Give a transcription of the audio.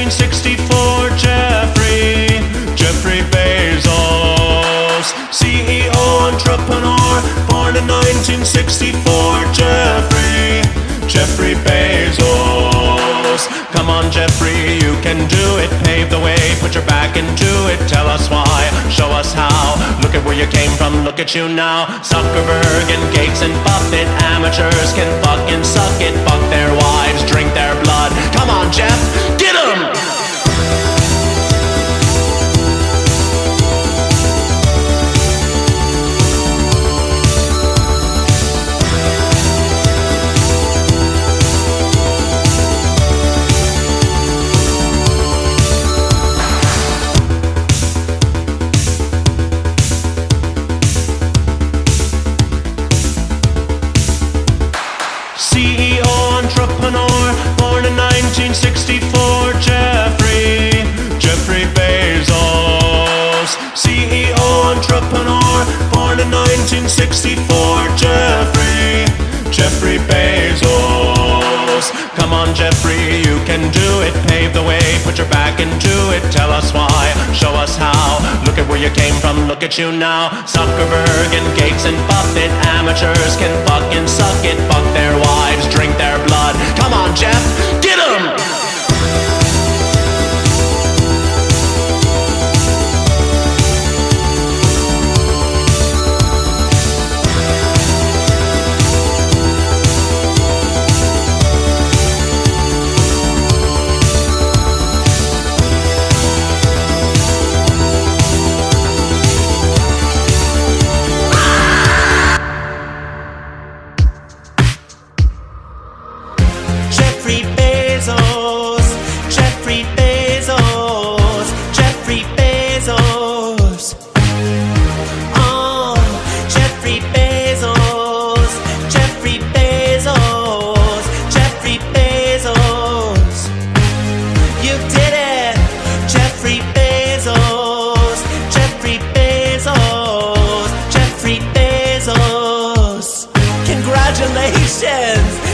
1964, Jeffrey Bezos, CEO, entrepreneur, born in 1964, Jeffrey Bezos. Come on, Jeffrey, you can do it. Pave the way, put your back into it. Tell us why, show us how. Look at where you came from, look at you now. Zuckerberg and Gates and Buffett, amateurs can fucking suck it. Fuck their wives, drink their blood. Come on, Jeff, get 'em! CEO, entrepreneur, born in 1964, Jeffrey Bezos. CEO, entrepreneur, born in 1964, Jeffrey Bezos. Come on, Jeffrey, you can do it. Pave the way, put your back into it. Tell us why, show us how. Look at where you came from, look at you now. Zuckerberg and Gates and Buffett, amateurs can fucking suck it. Fuck their wives, drink their blood. Come on, Jeff, get 'em! Jeffrey Bezos, Jeffrey Bezos, Jeffrey Bezos. Oh, Jeffrey Bezos, Jeffrey Bezos, Jeffrey Bezos. You did it, Jeffrey Bezos, Jeffrey Bezos, Jeffrey Bezos. Congratulations!